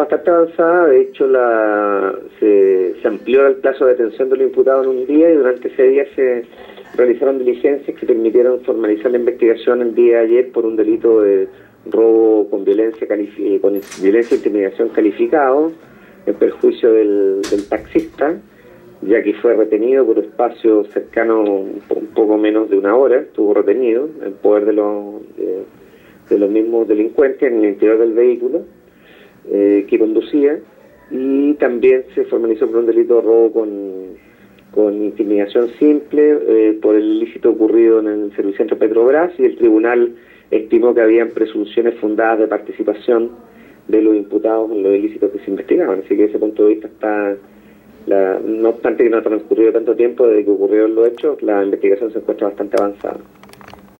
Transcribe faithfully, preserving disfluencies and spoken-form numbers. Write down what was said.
bastante avanzada. De hecho, la, se, se amplió el plazo de detención de los imputados en un día y durante ese día se realizaron diligencias que permitieron formalizar la investigación el día de ayer por un delito de robo con violencia califi con violencia e intimidación calificado en perjuicio del, del taxista, ya que fue retenido por espacio cercano un, un poco menos de una hora, estuvo retenido en poder de los, de, de los mismos delincuentes en el interior del vehículo eh, que conducía, y también se formalizó por un delito de robo con, con intimidación simple eh, por el ilícito ocurrido en el Servicentro Petrobras, y el tribunal estimó que habían presunciones fundadas de participación de los imputados en los ilícitos que se investigaban. Así que desde ese punto de vista está, la, no obstante que no ha transcurrido tanto tiempo desde que ocurrieron los hechos, la investigación se encuentra bastante avanzada.